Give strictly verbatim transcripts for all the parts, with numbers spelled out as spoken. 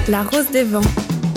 La Rose des Vents.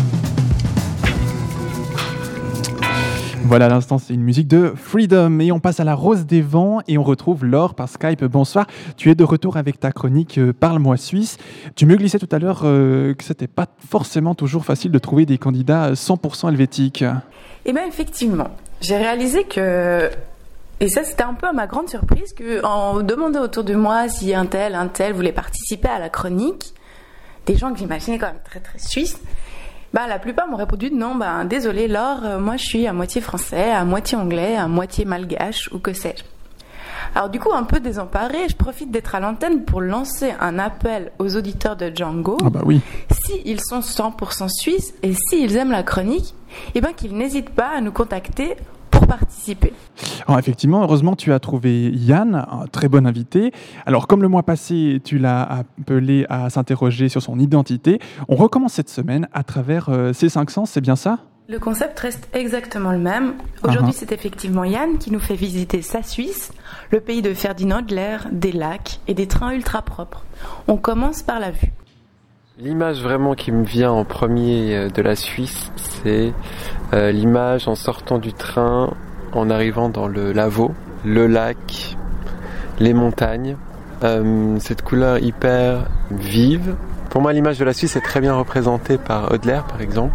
Voilà, à l'instant, c'est une musique de Freedom. Et on passe à la Rose des Vents et on retrouve Laure par Skype. Bonsoir, tu es de retour avec ta chronique euh, Parle-moi Suisse. Tu me glissais tout à l'heure euh, que c'était pas forcément toujours facile de trouver des candidats cent pour cent helvétiques. Eh bien, effectivement, j'ai réalisé que, et ça c'était un peu à ma grande surprise, qu'en demandant autour de moi si un tel, un tel voulait participer à la chronique, des gens que j'imaginais quand même très très suisses, bah, la plupart m'ont répondu non, bah, désolé Laure, euh, moi je suis à moitié français, à moitié anglais, à moitié malgache ou que sais-je. Alors du coup, un peu désemparée, je profite d'être à l'antenne pour lancer un appel aux auditeurs de Django. Ah bah oui. S'ils sont cent pour cent suisses et s'ils aiment la chronique, eh ben qu'ils n'hésitent pas à nous contacter pour participer. Alors effectivement, heureusement, tu as trouvé Yann, un très bon invité. Alors comme le mois passé, tu l'as appelé à s'interroger sur son identité, on recommence cette semaine à travers euh, ces cinq sens, c'est bien ça ? Le concept reste exactement le même. Aujourd'hui, uh-huh. c'est effectivement Yann qui nous fait visiter sa Suisse, le pays de Ferdinand Hodler, des lacs et des trains ultra propres. On commence par la vue. L'image vraiment qui me vient en premier de la Suisse, c'est euh, l'image en sortant du train, en arrivant dans le Lavaux, le lac, les montagnes, euh, cette couleur hyper vive. Pour moi, l'image de la Suisse est très bien représentée par Hodler, par exemple.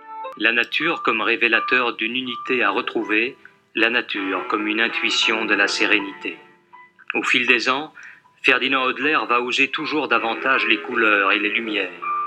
La nature comme révélateur d'une unité à retrouver, la nature comme une intuition de la sérénité. Au fil des ans, Ferdinand Hodler va auger toujours davantage les couleurs et les lumières.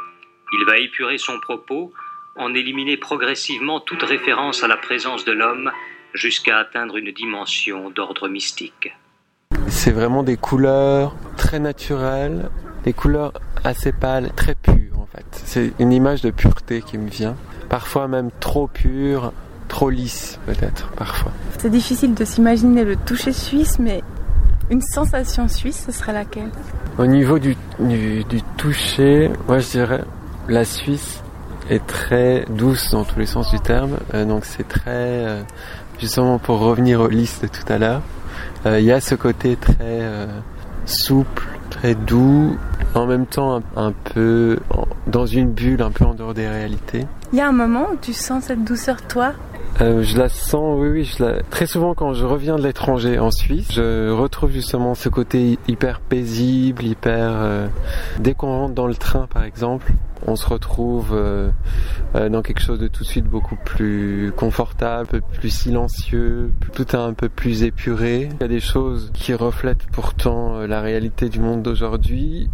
Il va épurer son propos, en éliminer progressivement toute référence à la présence de l'homme, jusqu'à atteindre une dimension d'ordre mystique. C'est vraiment des couleurs très naturelles, des couleurs assez pâles, très pures en fait. C'est une image de pureté qui me vient, parfois même trop pure, trop lisse peut-être, parfois. C'est difficile de s'imaginer le toucher suisse, mais une sensation suisse, ce serait laquelle ? Au niveau du, du, du toucher, moi je dirais la Suisse est très douce dans tous les sens du terme, euh, donc c'est très, euh, justement pour revenir aux listes de tout à l'heure, il euh, y a ce côté très euh, souple, très doux, en même temps un, un peu en, dans une bulle, un peu en dehors des réalités. Il y a un moment où tu sens cette douceur, toi ? Euh, je la sens, oui, oui, je la... très souvent quand je reviens de l'étranger en Suisse, je retrouve justement ce côté hyper paisible, hyper... Euh... Dès qu'on rentre dans le train, par exemple, on se retrouve euh, euh, dans quelque chose de tout de suite beaucoup plus confortable, un peu plus silencieux, tout est un peu plus épuré. Il y a des choses qui reflètent pourtant euh, la réalité du monde d'aujourd'hui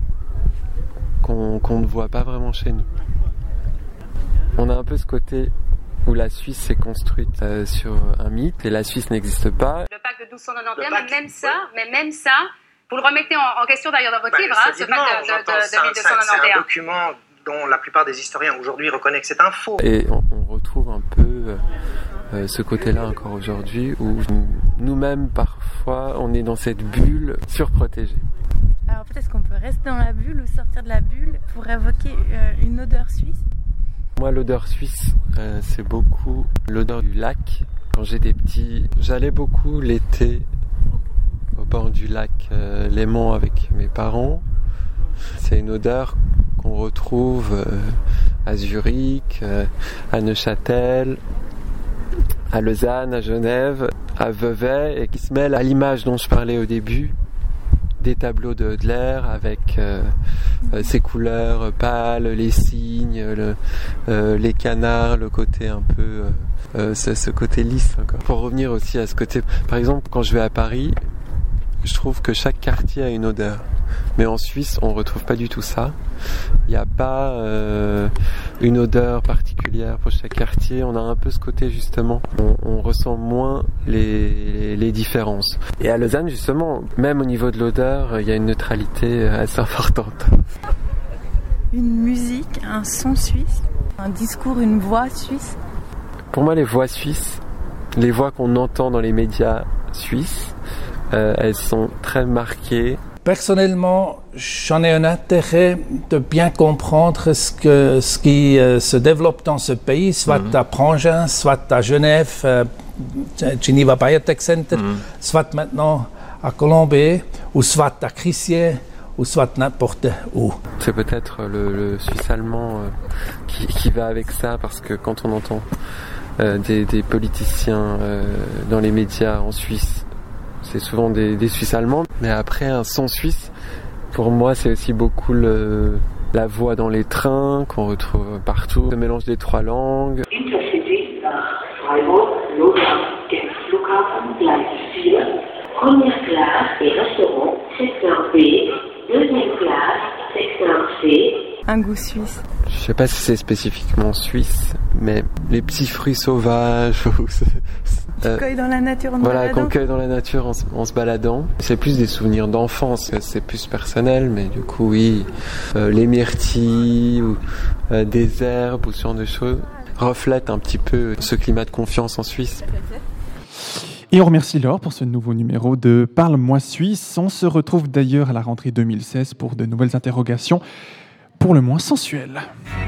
qu'on, qu'on ne voit pas vraiment chez nous. On a un peu ce côté où la Suisse s'est construite euh, sur un mythe et la Suisse n'existe pas. Le pacte de douze cent quatre-vingt-onze, mais même ça, mais même ça, vous le remettez en, en question d'ailleurs dans votre bah, livre, hein, ce pacte de, de, de, de mille deux cent quatre-vingt-onze. C'est un document dont la plupart des historiens aujourd'hui reconnaissent que c'est un faux. Et on, on retrouve un peu euh, ce côté-là encore aujourd'hui où nous-mêmes parfois on est dans cette bulle surprotégée. Alors peut-être qu'on peut rester dans la bulle ou sortir de la bulle pour évoquer euh, une odeur suisse. Moi, l'odeur suisse, euh, c'est beaucoup l'odeur du lac. Quand j'étais petit, j'allais beaucoup l'été au bord du lac euh, Léman avec mes parents. C'est une odeur qu'on retrouve euh, à Zurich, euh, à Neuchâtel, à Lausanne, à Genève, à Vevey, et qui se mêle à l'image dont je parlais au début, des tableaux de Hodler avec euh, euh, ces couleurs pâles, les cygnes, le, euh, les canards, le côté un peu, euh, euh, ce, ce côté lisse encore. Pour revenir aussi à ce côté, par exemple, quand je vais à Paris, je trouve que chaque quartier a une odeur. Mais en Suisse, on retrouve pas du tout ça. Il n'y a pas euh, une odeur particulière pour chaque quartier. On a un peu ce côté justement. On, on ressent moins les, les, les différences. Et à Lausanne, justement, même au niveau de l'odeur, il y a une neutralité assez importante. Une musique, un son suisse, un discours, une voix suisse. Pour moi, les voix suisses, les voix qu'on entend dans les médias suisses, euh, elles sont très marquées. Personnellement, j'en ai un intérêt de bien comprendre ce, que, ce qui euh, se développe dans ce pays, soit mmh. à Prangin, soit à Genève, euh, Geneva Biotech Center, mmh. soit maintenant à Colombey, ou soit à Crissier, ou soit n'importe où. C'est peut-être le, le Suisse allemand euh, qui, qui va avec ça, parce que quand on entend euh, des, des politiciens euh, dans les médias en Suisse, c'est souvent des, des Suisses allemands. Mais après, un son suisse, pour moi, c'est aussi beaucoup le, la voix dans les trains qu'on retrouve partout, le mélange des trois langues. Intercity nach Freiburg, Lausanne, Genf, Flughafen, Gleis vier, première classe et restaurant, secteur B, deuxième classe, secteur C. Un goût suisse. Je sais pas si c'est spécifiquement suisse, mais les petits fruits sauvages. euh, cueille dans la nature en Voilà, baladant. qu'on cueille dans la nature en, en se baladant. C'est plus des souvenirs d'enfance, c'est plus personnel, mais du coup, oui, euh, les myrtilles ou euh, des herbes ou ce genre de choses reflètent un petit peu ce climat de confiance en Suisse. Et on remercie Laure pour ce nouveau numéro de Parle-moi Suisse. On se retrouve d'ailleurs à la rentrée deux mille seize pour de nouvelles interrogations, pour le moins sensuelles.